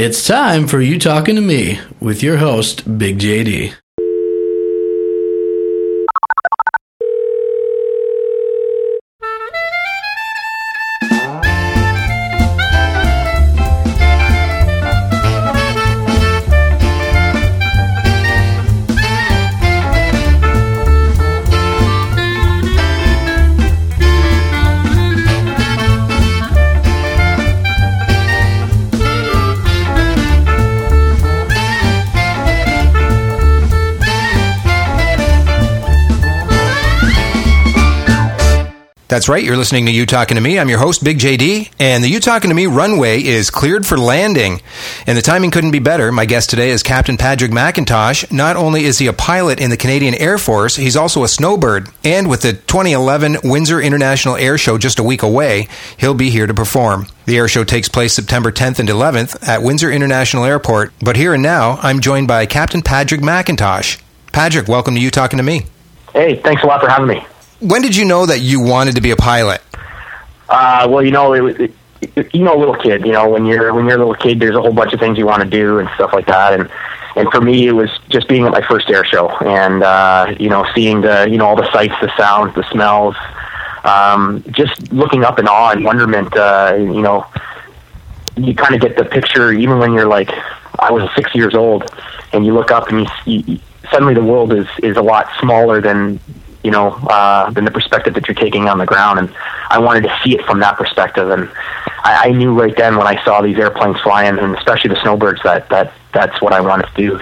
It's time for You Talking to Me with your host, Big JD. That's right, you're listening to You Talking to Me. I'm your host, Big JD, and the You Talking to Me runway is cleared for landing. And the timing couldn't be better. My guest today is Captain Patrick McIntosh. Not only is he a pilot in the Canadian Air Force, he's also a snowbird. And with the 2011 Windsor International Air Show just a week away, he'll be here to perform. The air show takes place September 10th and 11th at Windsor International Airport. But here and now, I'm joined by Captain Patrick McIntosh. Patrick, welcome to You Talking to Me. Hey, thanks a lot for having me. When did you know that you wanted to be a pilot? Well, you know, a little kid. You know, when you're a little kid, there's a whole bunch of things you want to do and stuff like that. And for me, it was just being at my first air show and seeing all the sights, the sounds, the smells, just looking up in awe and wonderment. You kind of get the picture even when you're like, I was 6 years old, and you look up and you suddenly the world is a lot smaller than the perspective that you're taking on the ground. And I wanted to see it from that perspective. And I knew right then when I saw these airplanes flying, and especially the snowbirds, that's what I wanted to do.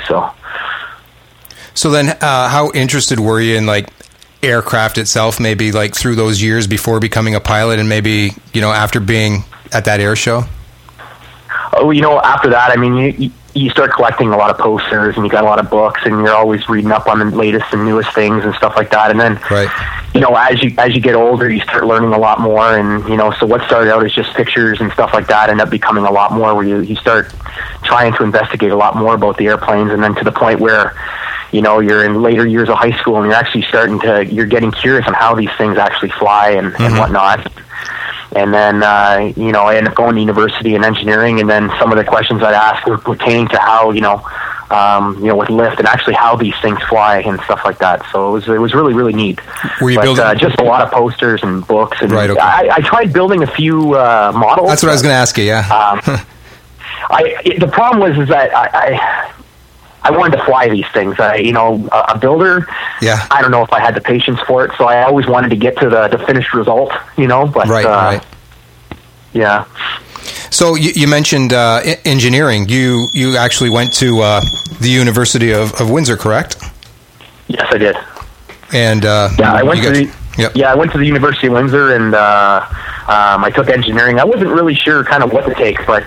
So then how interested were you in like aircraft itself, maybe like through those years before becoming a pilot and maybe, after being at that air show? Oh, after that, I mean, you start collecting a lot of posters and you got a lot of books and you're always reading up on the latest and newest things and stuff like that. And then, right. As you get older, you start learning a lot more. And, so what started out as just pictures and stuff like that ended up becoming a lot more, where you start trying to investigate a lot more about the airplanes. And then to the point where, you're in later years of high school and you're actually you're getting curious on how these things actually fly and whatnot. And then, I ended up going to university in engineering, and then some of the questions I'd ask were pertaining to how, with lift and actually how these things fly and stuff like that. So it was really, really neat. Were you building? Just a lot of posters and books. And right, okay. I tried building a few models. That's what I was going to ask you, yeah. The problem was that I wanted to fly these things. A builder, yeah. I don't know if I had the patience for it, so I always wanted to get to the finished result, but right. Yeah. So you mentioned engineering. You actually went to the University of Windsor, correct? Yes, I did. And I went to the University of Windsor, and I took engineering. I wasn't really sure kind of what to take, but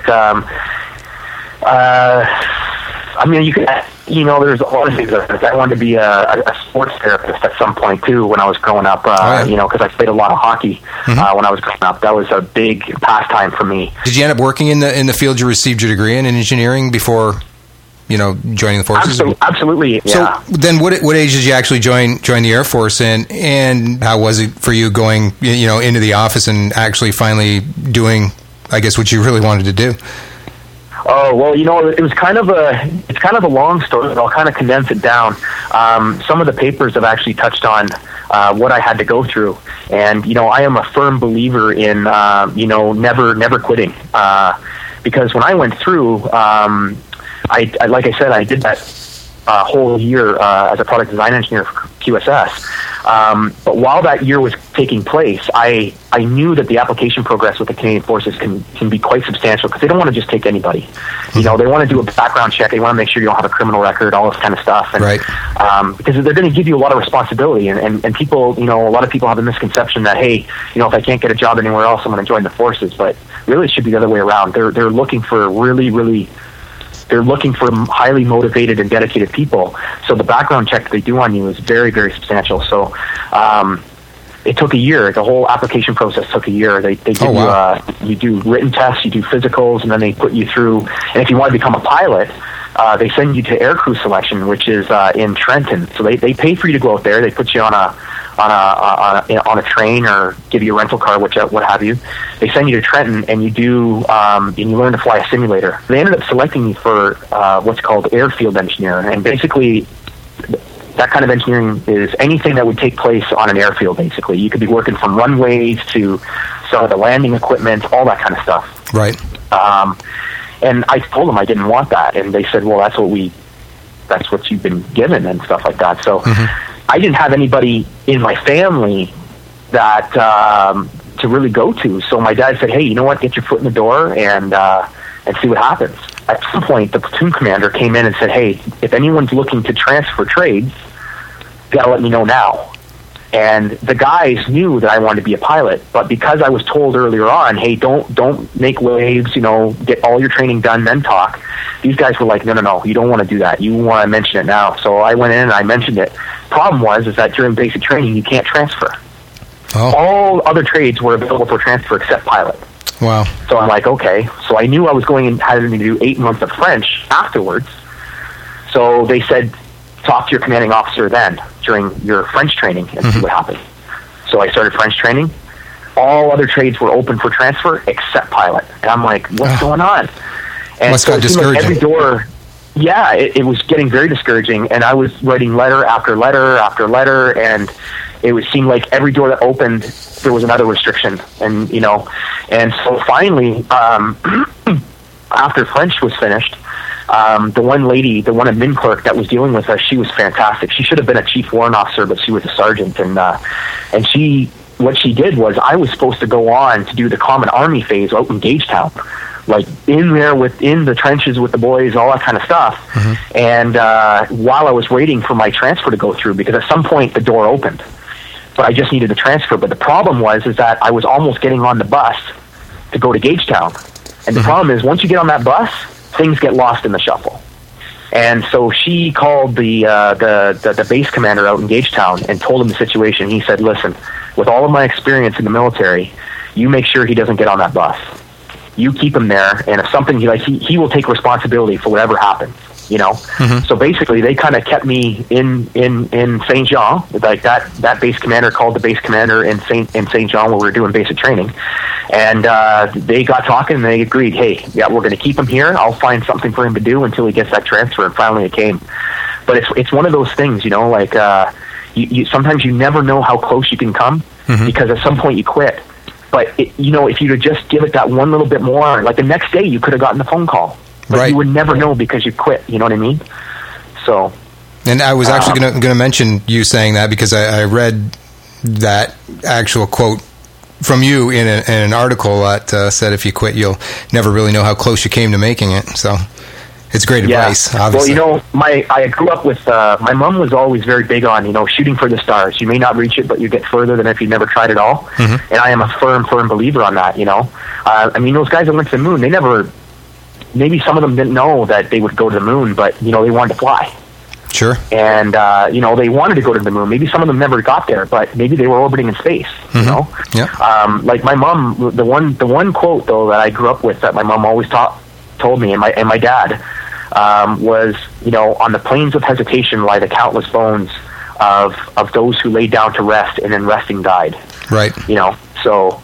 there's a lot of things. I wanted to be a sports therapist at some point too when I was growing up. Because I played a lot of hockey when I was growing up. That was a big pastime for me. Did you end up working in the field you received your degree in engineering before, joining the forces? Absolutely. Yeah. So then, what age did you actually join the Air Force, and how was it for you going into the office and actually finally doing, I guess, what you really wanted to do? Oh, well, it was kind of a long story, but I'll kind of condense it down. Some of the papers have actually touched on what I had to go through. And, I am a firm believer in, never quitting. Because when I went through, like I said, I did that whole year as a product design engineer for QSS. But while that year was taking place, I knew that the application progress with the Canadian Forces can be quite substantial, because they don't want to just take anybody. They want to do a background check. They want to make sure you don't have a criminal record, all this kind of stuff. And, right. Because they're going to give you a lot of responsibility. And people, a lot of people have the misconception that, hey, if I can't get a job anywhere else, I'm going to join the forces. But really, it should be the other way around. They're looking for they're looking for highly motivated and dedicated people. So the background check that they do on you is very, very substantial. So it took a year. The whole application process took a year. They give you do written tests, you do physicals, and then they put you through. And if you want to become a pilot, they send you to aircrew selection, which is in Trenton. So they pay for you to go out there. They put you on on a train or give you a rental car, what have you. They send you to Trenton, and you do and you learn to fly a simulator. They ended up selecting me for what's called airfield engineer, and basically that kind of engineering is anything that would take place on an airfield. Basically, you could be working from runways to some of the landing equipment, all that kind of stuff. Right. And I told them I didn't want that, and they said, "Well, that's what you've been given," and stuff like that. So I didn't have anybody in my family that to really go to. So my dad said, "Hey, you know what? Get your foot in the door and see what happens." At some point, the platoon commander came in and said, "Hey, if anyone's looking to transfer trades, you gotta let me know now." And the guys knew that I wanted to be a pilot, but because I was told earlier on, "Hey, don't make waves, get all your training done, then talk," these guys were like, no, you don't want to do that. You want to mention it now. So I went in and I mentioned it. Problem is that during basic training, you can't transfer. Oh. All other trades were available for transfer except pilot. Wow. So I'm like, okay. So I knew I was going and having to do 8 months of French afterwards. So they said, talk to your commanding officer then during your French training and see what happens. So I started French training. All other trades were open for transfer except pilot. And I'm like, what's going on? And must so got discouraging. like every door, it was getting very discouraging. And I was writing letter after letter after letter, and it would seem like every door that opened, there was another restriction. And, and so finally, after French was finished, the one admin clerk that was dealing with us, she was fantastic. She should have been a chief warrant officer, but she was a sergeant. And what she did was, I was supposed to go on to do the Common Army phase out in Gagetown, like in there within the trenches with the boys, all that kind of stuff. And while I was waiting for my transfer to go through, because at some point the door opened, but I just needed the transfer. But the problem was that I was almost getting on the bus to go to Gagetown. And the problem is, once you get on that bus, things get lost in the shuffle. And so she called the base commander out in Gagetown and told him the situation. He said, "Listen, with all of my experience in the military, you make sure he doesn't get on that bus. You keep him there, and if something he will take responsibility for whatever happens." So basically, they kind of kept me in Saint Jean. Like that base commander called the base commander in Saint Jean where we were doing basic training, and they got talking and they agreed, "Hey, yeah, we're going to keep him here. I'll find something for him to do until he gets that transfer." And finally, it came. But it's one of those things, like you sometimes you never know how close you can come because at some point you quit. But if you'd just give it that one little bit more, like the next day you could have gotten a phone call. But you would never know because you quit. You know what I mean? So. And I was actually going to mention you saying that because I read that actual quote from you in an article that said if you quit, you'll never really know how close you came to making it. So it's great advice, obviously. Well, I grew up with, my mom was always very big on, shooting for the stars. You may not reach it, but you get further than if you never tried at all. And I am a firm believer on that, those guys that went to the moon, maybe some of them didn't know that they would go to the moon, but, they wanted to fly. Sure. And, they wanted to go to the moon. Maybe some of them never got there, but maybe they were orbiting in space, Yeah. Like my mom, the one quote, though, that I grew up with that my mom always told me, and my dad, was, on the plains of hesitation lie the countless bones of those who laid down to rest and in resting died. Right. So,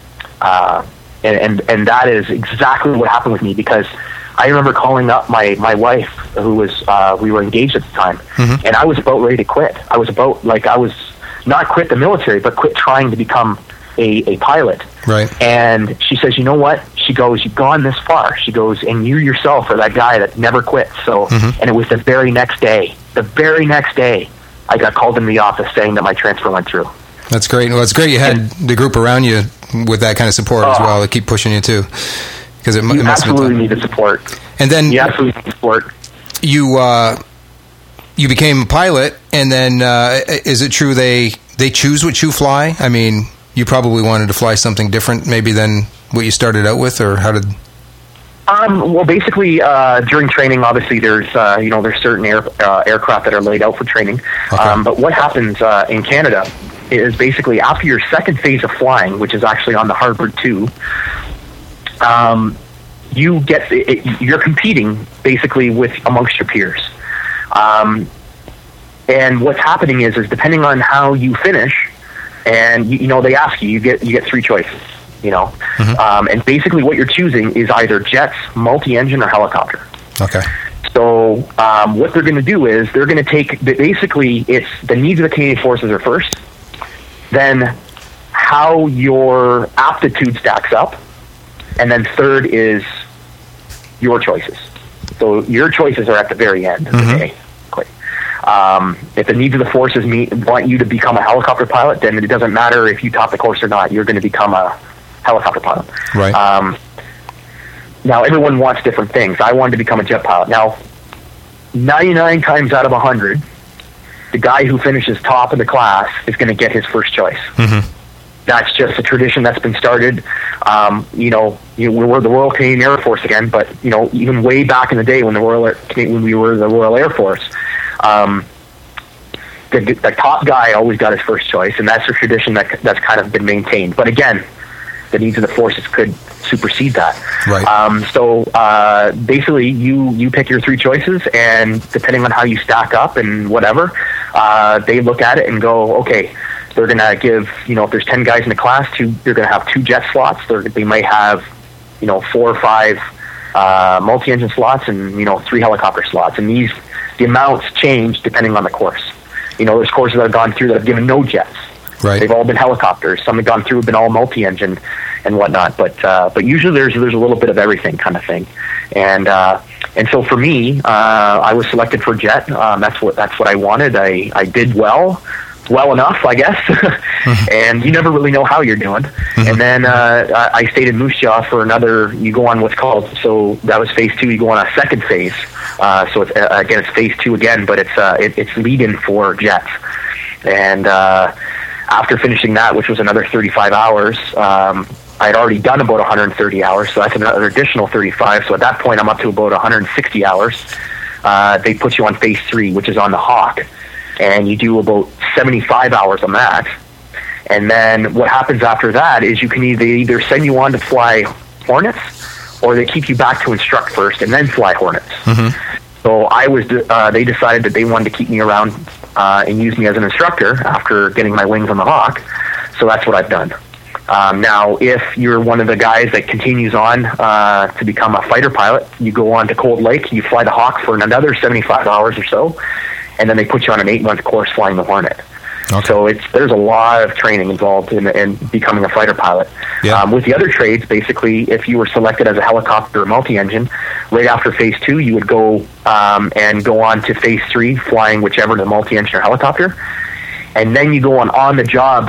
and that is exactly what happened with me, because I remember calling up my wife, who was, we were engaged at the time, and I was about ready to quit. I was not quit the military, but quit trying to become a pilot. Right. And she says, "You know what?" She goes, "You've gone this far." She goes, "And you yourself are that guy that never quit." So, and it was the very next day, I got called into the office saying that my transfer went through. That's great. Well, it's great you had the group around you with that kind of support as well to keep pushing you too. Because it must absolutely need the support. And then you absolutely need support. You became a pilot, and then is it true they choose what you fly? I mean, you probably wanted to fly something different maybe than what you started out with, or how did? Well, basically, during training, obviously, there's certain aircraft that are laid out for training. Okay. But what happens in Canada is basically after your second phase of flying, which is actually on the Harvard 2, you're competing basically amongst your peers. And what's happening is depending on how you finish, and you know they ask you get 3 choices. You know, and basically what you're choosing is either jets, multi-engine, or helicopter. Okay. So what they're going to do is they're going to take basically it's the needs of the Canadian Forces are first, then how your aptitude stacks up, and then third is your choices. So your choices are at the very end of the day. If the needs of the forces want you to become a helicopter pilot, then it doesn't matter if you top the course or not. You're going to become a helicopter pilot. Right. Now, everyone wants different things. I wanted to become a jet pilot. Now, 99 times out of 100, the guy who finishes top of the class is going to get his first choice. That's just a tradition that's been started. You know, we're the Royal Canadian Air Force again, but you know, even way back in the day when we were the Royal Air Force, the top guy always got his first choice, and that's a tradition that's kind of been maintained. But again, the needs of the forces could supersede that. Right. So basically, you pick your 3 choices, and depending on how you stack up and whatever, they look at it and go, okay, they're going to give, you know, if there's 10 guys in the class, they're going to have 2 jet slots. They might have, you know, 4 or 5 multi-engine slots and, you know, 3 helicopter slots. And the amounts change depending on the course. You know, there's courses that have gone through that have given no jets. Right. They've all been helicopters. Some have gone through have been all multi-engine and whatnot. But usually there's a little bit of everything kind of thing. And so for me, I was selected for jet. That's what I wanted. I did well enough, I guess. And you never really know how you're doing. And then I stayed in Moose Jaw for another. You go on what's called, so that was phase 2. You go on a second phase. So it's phase 2 again, but it's lead-in for jets. And after finishing that, which was another 35 hours, I'd already done about 130 hours, so that's another additional 35. So at that point, I'm up to about 160 hours. They put you on phase 3, which is on the Hawk, and you do about 75 hours on that. And then what happens after that is you can either send you on to fly Hornets, or they keep you back to instruct first and then fly Hornets. So they decided that they wanted to keep me around and use me as an instructor after getting my wings on the Hawk. So that's what I've done. Now, if you're one of the guys that continues on to become a fighter pilot, you go on to Cold Lake, you fly the Hawk for another 75 hours or so, and then they put you on an 8-month course flying the Hornet. Okay. So there's a lot of training involved in becoming a fighter pilot. Yeah. With the other trades, basically, if you were selected as a helicopter or multi-engine, right after phase 2, you would go and go on to phase 3, flying whichever, the multi-engine or helicopter. And then you go on the job,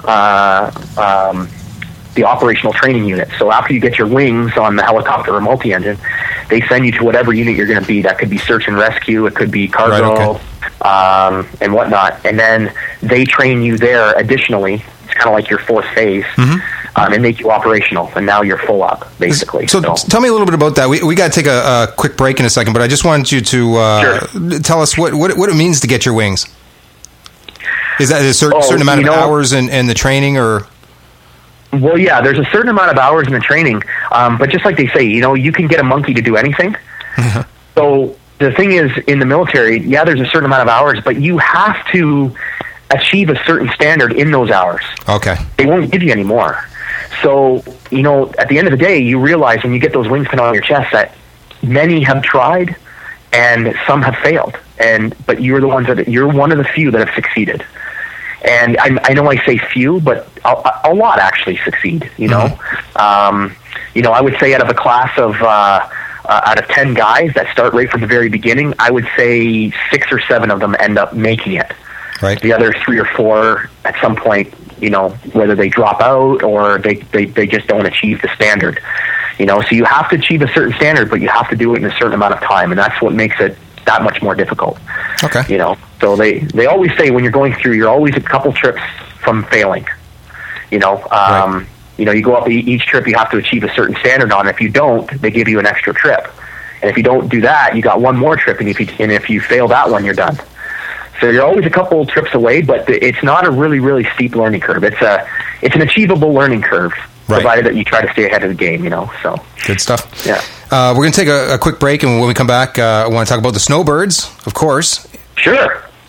the operational training unit. So after you get your wings on the helicopter or multi-engine, they send you to whatever unit you're going to be. That could be search and rescue, it could be cargo, right, okay. And whatnot. And then they train you there additionally. It's kind of like your 4th phase. And make you operational, and now you're full up, basically. So tell me a little bit about that. We got to take a quick break in a second, but I just wanted you to tell us what it means to get your wings. Is that a certain amount of hours in the training, or? Well, yeah, there's a certain amount of hours in the training, but just like they say, you know, you can get a monkey to do anything. So the thing is, in the military, yeah, there's a certain amount of hours, but you have to achieve a certain standard in those hours. Okay. They won't give you any more. So, you know, at the end of the day, you realize when you get those wings put on your chest that many have tried and some have failed. But you're one of the few that have succeeded. And I know I say few, but a lot actually succeed, you know. You know, I would say out of a class of out of 10 guys that start right from the very beginning, I would say 6 or 7 of them end up making it. Right. The other 3 or 4 at some point, you know, whether they drop out or they just don't achieve the standard. You know, so you have to achieve a certain standard, but you have to do it in a certain amount of time, and that's what makes it that much more difficult. Okay. You know, so they always say when you're going through, you're always a couple trips from failing. You know, right. You know, you go up each trip, you have to achieve a certain standard on. If you don't, they give you an extra trip, and if you don't do that, you got one more trip, and if you fail that one, you're done. So you're always a couple trips away, but it's not a really, really steep learning curve. It's an achievable learning curve, right, provided that you try to stay ahead of the game, you know. So good stuff. Yeah. We're going to take a quick break, and when we come back, I want to talk about the snowbirds, of course. Sure.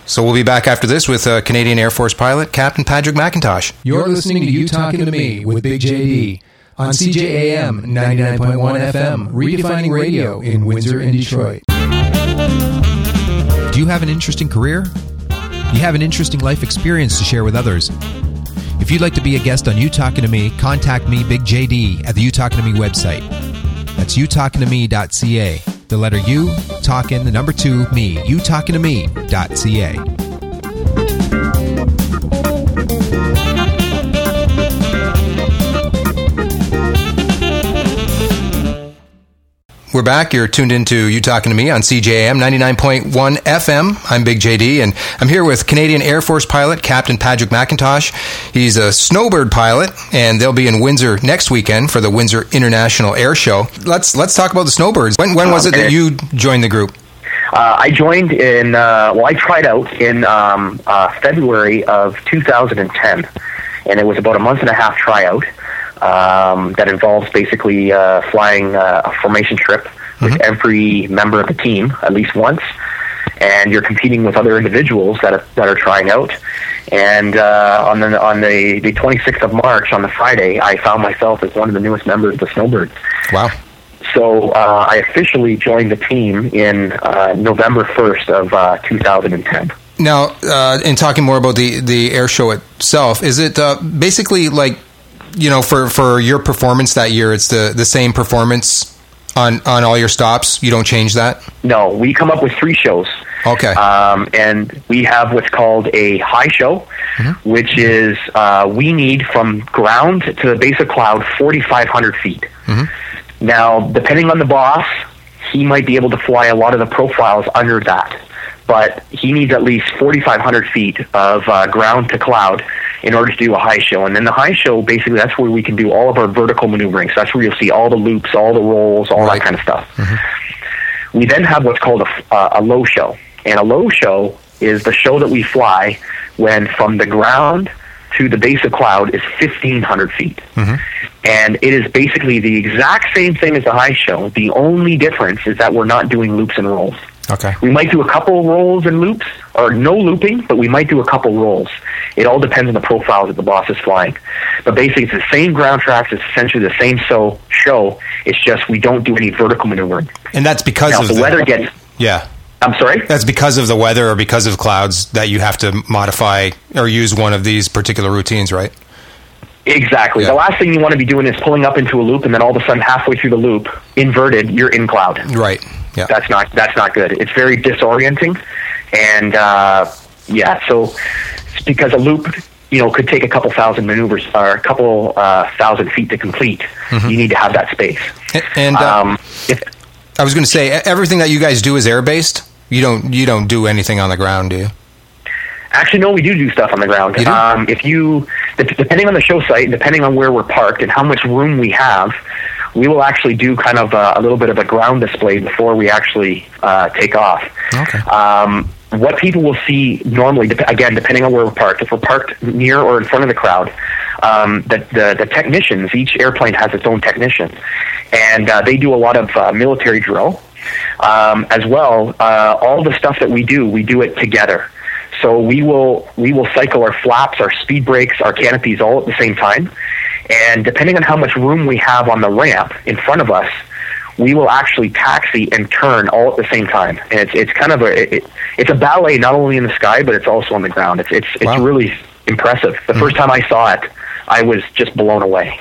So we'll be back after this with Canadian Air Force pilot Captain Patrick McIntosh. You're listening to You Talking to Me with Big JD on CJAM 99.1 FM, redefining radio in Windsor and Detroit. Do you have an interesting career? You have an interesting life experience to share with others? If you'd like to be a guest on You Talking to Me, contact me, Big JD, at the You Talking to Me website. That's youtalkingtome.ca. The letter U, talking, the number 2, me. youtalkingtome.ca. We're back. You're tuned into You Talking to Me on CJAM 99.1 FM. I'm Big JD, and I'm here with Canadian Air Force pilot Captain Patrick McIntosh. He's a snowbird pilot, and they'll be in Windsor next weekend for the Windsor International Air Show. Let's talk about the snowbirds. When was it that you joined the group? I joined I tried out in February of 2010, and it was about a month and a half tryout. That involves basically flying a formation trip with every member of the team at least once, and you're competing with other individuals that are trying out. And on the 26th of March, on the Friday, I found myself as one of the newest members of the Snowbirds. Wow. So I officially joined the team in November 1st of 2010. Now, in talking more about the air show itself, is it basically like, you know, for your performance that year, it's the same performance on all your stops? You don't change that? No, we come up with 3 shows. Okay. And we have what's called a high show, which is we need from ground to the base of cloud 4,500 feet. Now, depending on the boss, he might be able to fly a lot of the profiles under that. But he needs at least 4,500 feet of ground to cloud in order to do a high show. And then the high show, basically, that's where we can do all of our vertical maneuvering. So that's where you'll see all the loops, all the rolls, all that kind of stuff. We then have what's called a low show. And a low show is the show that we fly when from the ground to the base of cloud is 1,500 feet. And it is basically the exact same thing as the high show. The only difference is that we're not doing loops and rolls. Okay. We might do a couple rolls and loops, or no looping, but we might do a couple rolls. It all depends on the profiles that the boss is flying. But basically, it's the same ground tracks. It's essentially the same show. It's just we don't do any vertical maneuvering. And that's because now, of the weather gets... Yeah. I'm sorry? That's because of the weather or because of clouds that you have to modify or use one of these particular routines, right? Exactly. Yeah. The last thing you want to be doing is pulling up into a loop, and then all of a sudden, halfway through the loop, inverted, you're in cloud. Right. Yeah. That's not good. It's very disorienting, and so it's because a loop, could take a couple thousand maneuvers or a couple thousand feet to complete. You need to have that space. And I was going to say, everything that you guys do is air based. You don't do anything on the ground, do you? Actually, no, we do stuff on the ground. Depending on the show site, depending on where we're parked and how much room we have, we will actually do kind of a little bit of a ground display before we actually take off. Okay. What people will see normally, again, depending on where we're parked, if we're parked near or in front of the crowd, the technicians, each airplane has its own technician, and they do a lot of military drill. As well, all the stuff that we do it together. So we will cycle our flaps, our speed brakes, our canopies all at the same time. And depending on how much room we have on the ramp in front of us, we will actually taxi and turn all at the same time. And it's kind of it's a ballet not only in the sky, but it's also on the ground. It's Wow. really impressive. The first time I saw it, I was just blown away.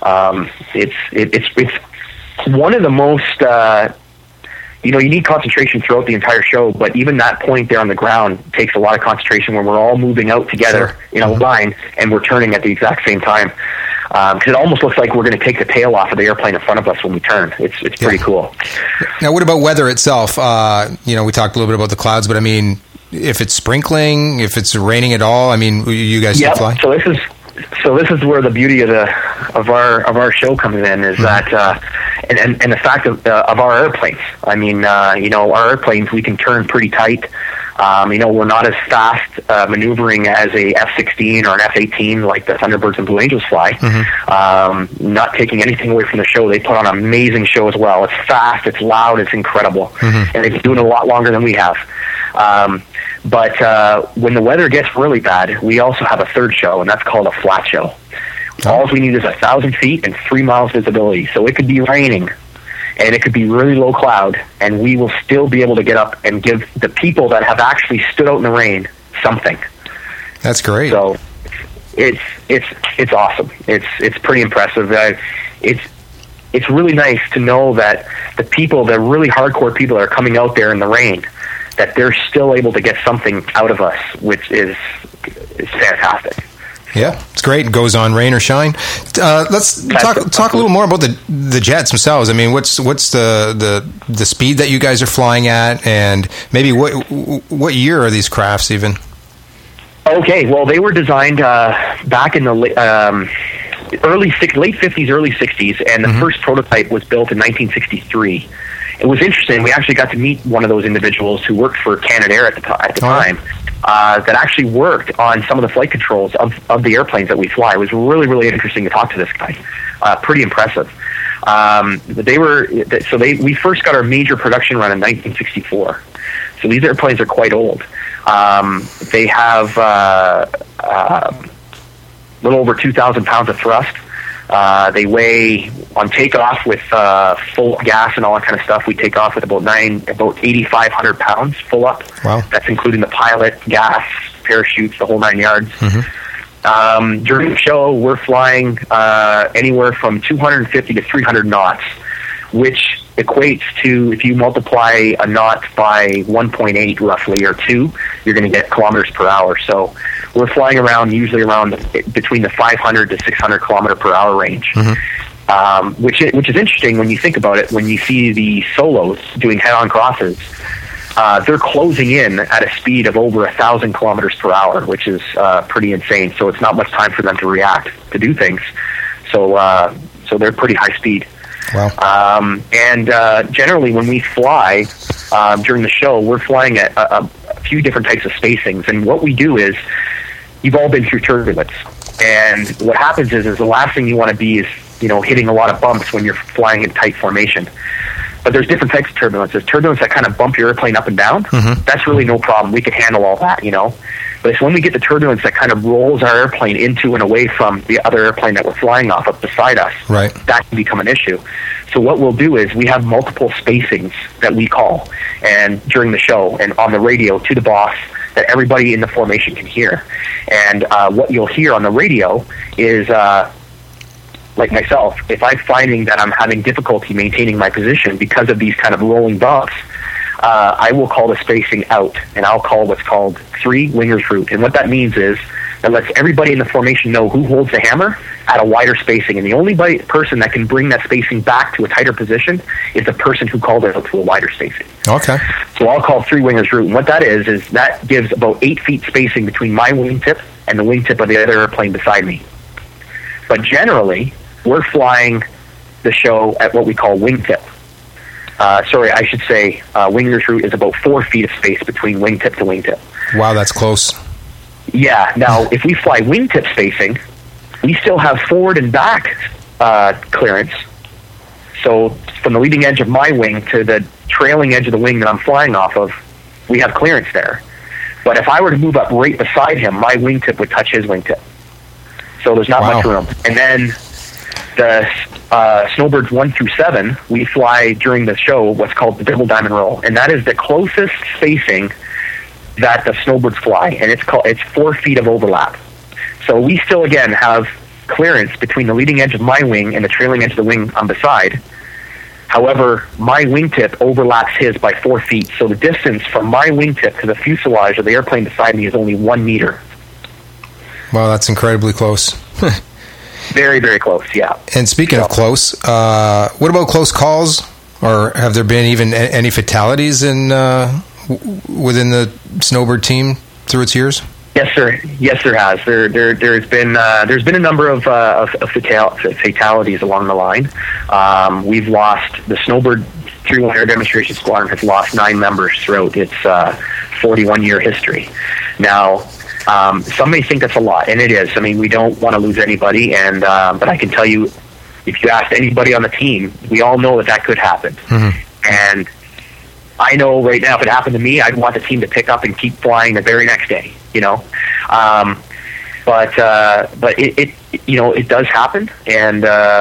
It's one of the most you need concentration throughout the entire show, but even that point there on the ground takes a lot of concentration when we're all moving out together in a line and we're turning at the exact same time. Because it almost looks like we're going to take the tail off of the airplane in front of us when we turn. It's pretty cool. Now, what about weather itself? We talked a little bit about the clouds, but I mean, if it's sprinkling, if it's raining at all, I mean, you guys still fly? So this is where the beauty of our show comes in is that and the fact of our airplanes. I mean, our airplanes, we can turn pretty tight. We're not as fast maneuvering as a F-16 or an F-18 like the Thunderbirds and Blue Angels fly. Not taking anything away from the show. They put on an amazing show as well. It's fast, it's loud, it's incredible. And they've been doing it a lot longer than we have. But when the weather gets really bad, we also have a third show, and that's called a flat show. All we need is 1,000 feet and 3 miles visibility. So it could be raining, and it could be really low cloud, and we will still be able to get up and give the people that have actually stood out in the rain something. That's great. So it's awesome. It's pretty impressive. It's really nice to know that the people, the really hardcore people that are coming out there in the rain, that they're still able to get something out of us, which is fantastic. Yeah, it's great. It goes on rain or shine. Let's talk a little more about the jets themselves. I mean, what's the speed that you guys are flying at, and maybe what year are these crafts even? Okay, well, they were designed back in the late 50s, early 60s, and the first prototype was built in 1963. It was interesting. We actually got to meet one of those individuals who worked for Canadair at the time. That actually worked on some of the flight controls of the airplanes that we fly. It was really, really interesting to talk to this guy. Pretty impressive. We first got our major production run in 1964. So these airplanes are quite old. They have a little over 2,000 pounds of thrust. They weigh, on takeoff with full gas and all that kind of stuff, we take off with about 8,500 pounds full up. Wow. That's including the pilot, gas, parachutes, the whole 9 yards. During the show, we're flying anywhere from 250 to 300 knots, which equates to, if you multiply a knot by 1.8 roughly, or 2, you're going to get kilometers per hour. So we're flying usually around between the 500 to 600 kilometer per hour range, which is interesting when you think about it. When you see the solos doing head-on crosses, they're closing in at a speed of over 1,000 kilometers per hour, which is pretty insane. So it's not much time for them to react, to do things. So they're pretty high speed. Wow. And generally, when we fly during the show, we're flying at a few different types of spacings. And what we do is, you've all been through turbulence, and what happens is the last thing you want to be is hitting a lot of bumps when you're flying in tight formation. But there's different types of turbulence. There's turbulence that kind of bump your airplane up and down. That's really no problem. We can handle all that, But it's when we get the turbulence that kind of rolls our airplane into and away from the other airplane that we're flying off up beside us. Right. That can become an issue. So what we'll do is we have multiple spacings that we call, and during the show and on the radio to the boss, that everybody in the formation can hear. And what you'll hear on the radio is, like myself, if I'm finding that I'm having difficulty maintaining my position because of these kind of rolling bumps, I will call the spacing out, and I'll call what's called 3 wingers route. And what that means is that lets everybody in the formation know who holds the hammer at a wider spacing. And the only person that can bring that spacing back to a tighter position is the person who called it out to a wider spacing. Okay. So I'll call 3 wingers route. And what that is that gives about 8 feet spacing between my wingtip and the wingtip of the other airplane beside me. But generally, we're flying the show at what we call wingtip. I should say wingers route is about 4 feet of space between wingtip to wingtip. Wow, that's close. Yeah. Now, if we fly wingtip spacing, we still have forward and back clearance. So from the leading edge of my wing to the trailing edge of the wing that I'm flying off of, we have clearance there. But if I were to move up right beside him, my wingtip would touch his wingtip. So there's not much room. And then the Snowbirds 1 through 7, we fly during the show what's called the double diamond roll, and that is the closest spacing that the Snowbirds fly, and it's 4 feet of overlap. So we still again have clearance between the leading edge of my wing and the trailing edge of the wing I'm beside. However, my wingtip overlaps his by 4 feet, so the distance from my wingtip to the fuselage of the airplane beside me is only 1 meter. Wow, that's incredibly close. Very, very close, yeah. And speaking of close, what about close calls? Or have there been even any fatalities within the Snowbird team through its years? Yes, sir. Yes, there has. There's been a number of fatalities along the line. We've lost the Snowbird 3-1 Air Demonstration Squadron has lost 9 members throughout its 41-year history. Now, some may think that's a lot, and it is. I mean, we don't want to lose anybody, and but I can tell you, if you asked anybody on the team, we all know that could happen. And I know right now if it happened to me, I'd want the team to pick up and keep flying the very next day, you know. But it you know, it does happen, and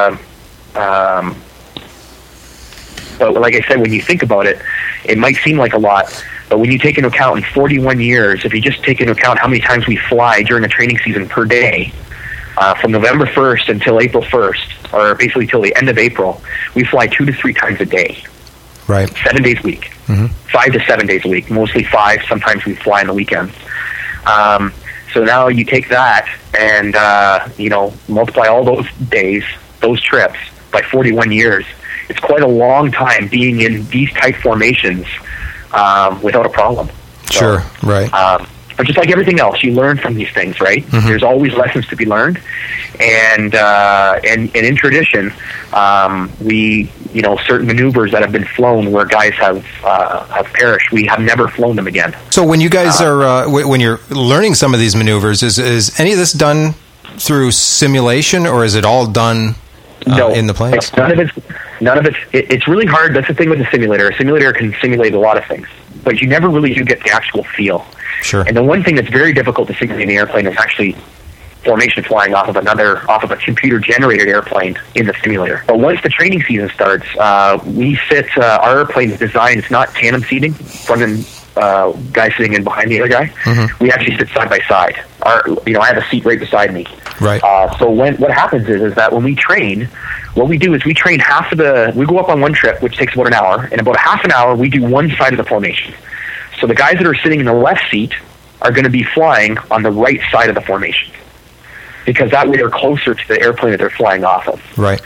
but like I said, when you think about it, it might seem like a lot, but when you take into account in 41 years, if you just take into account how many times we fly during a training season per day, from November 1st until April 1st, or basically till the end of April, we fly 2 to 3 times a day. Right. 7 days a week. 5 to 7 days a week. Mostly 5. Sometimes we fly on the weekends. So now you take that and, you know, multiply all those days, those trips, by 41 years. It's quite a long time being in these type formations without a problem. So, sure, right. But just like everything else, you learn from these things, right? There's always lessons to be learned, and in tradition, we, you know, certain maneuvers that have been flown where guys have perished, we have never flown them again. So when you guys are when you're learning some of these maneuvers, is any of this done through simulation, or is it all done in the planes? None of it. It's really hard. That's the thing with the simulator. A simulator can simulate a lot of things, but you never really do get the actual feel. Sure. And the one thing that's very difficult to simulate in the airplane is actually formation flying off of a computer-generated airplane in the simulator. But once the training season starts, we sit. Our airplane is designed. It's not tandem seating, front and guy sitting in behind the other guy. We actually sit side by side. I have a seat right beside me. Right. So what happens is that when we train, what we do is we train we go up on one trip, which takes about an hour, and about a half an hour we do one side of the formation. So the guys that are sitting in the left seat are going to be flying on the right side of the formation, because that way they're closer to the airplane that they're flying off of. Right.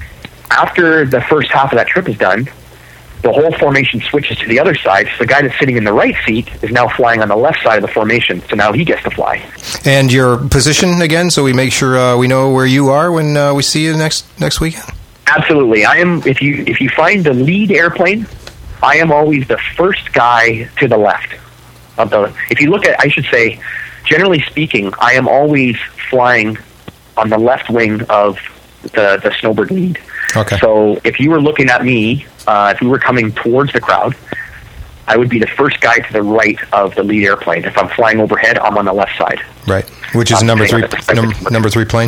After the first half of that trip is done, the whole formation switches to the other side, so the guy that's sitting in the right seat is now flying on the left side of the formation, so now he gets to fly. And your position, again, so we make sure we know where you are when we see you next weekend? Absolutely. I am. If you find the lead airplane, I am always the first guy to the left of the. If you look at, I should say, generally speaking, I am always flying on the left wing of the snowbird lead. Okay. So if you were looking at me, if we were coming towards the crowd, I would be the first guy to the right of the lead airplane. If I'm flying overhead, I'm on the left side. Right. Which is number 3 plane?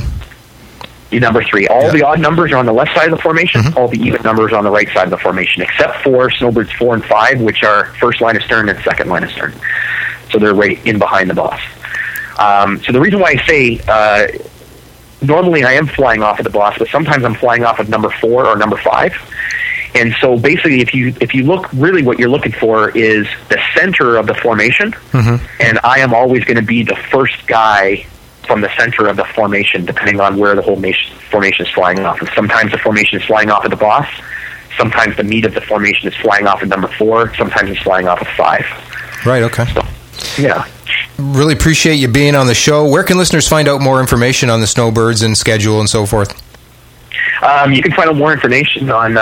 Number 3. All the odd numbers are on the left side of the formation. All the even numbers are on the right side of the formation, except for snowbirds 4 and 5, which are first line of stern and second line of stern. So they're right in behind the boss. So the reason why I say normally I am flying off of the boss, but sometimes I'm flying off of number 4 or number 5. And so basically, if you look, really what you're looking for is the center of the formation, and I am always going to be the first guy from the center of the formation, depending on where the whole formation is flying off. And sometimes the formation is flying off of the boss, sometimes the meat of the formation is flying off of number 4, sometimes it's flying off of 5. Right, okay. So, yeah. Really appreciate you being on the show. Where can listeners find out more information on the snowbirds and schedule and so forth? You can find out more information on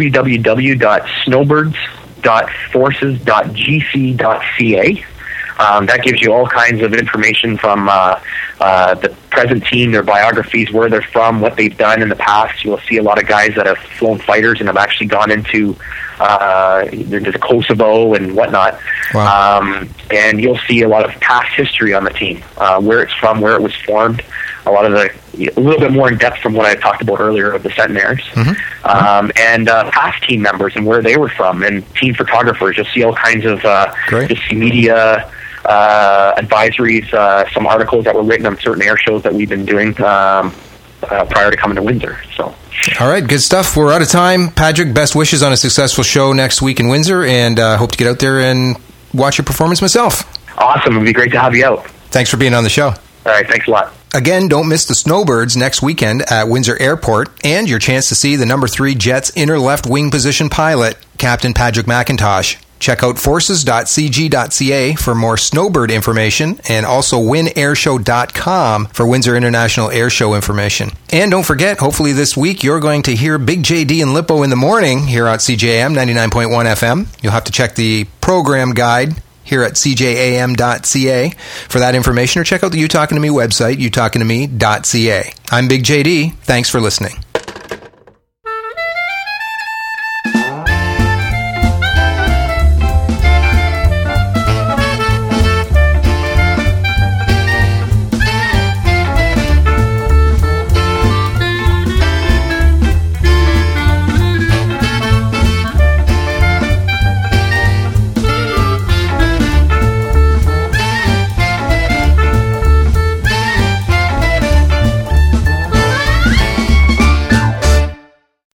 www.snowbirds.forces.gc.ca. That gives you all kinds of information from the present team, their biographies, where they're from, what they've done in the past. You'll see a lot of guys that have flown fighters and have actually gone into the Kosovo and whatnot. Wow. And you'll see a lot of past history on the team, where it's from, where it was formed, a little bit more in depth from what I talked about earlier of the Centenaires, and past team members and where they were from, and team photographers. You'll see all kinds of just media advisories, some articles that were written on certain air shows that we've been doing prior to coming to Windsor. So, all right, good stuff. We're out of time. Patrick, best wishes on a successful show next week in Windsor, and hope to get out there and watch your performance myself. Awesome. It would be great to have you out. Thanks for being on the show. All right, thanks a lot. Again, don't miss the Snowbirds next weekend at Windsor Airport, and your chance to see the number 3 Jets inner left wing position pilot, Captain Patrick McIntosh. Check out forces.cg.ca for more Snowbird information, and also winairshow.com for Windsor International Air Show information. And don't forget, hopefully this week you're going to hear Big JD and Lippo in the morning here on CJAM 99.1 FM. You'll have to check the program guide here at cjam.ca for that information, or check out the You Talking to Me website, youtalkingtome.ca. I'm Big JD. Thanks for listening.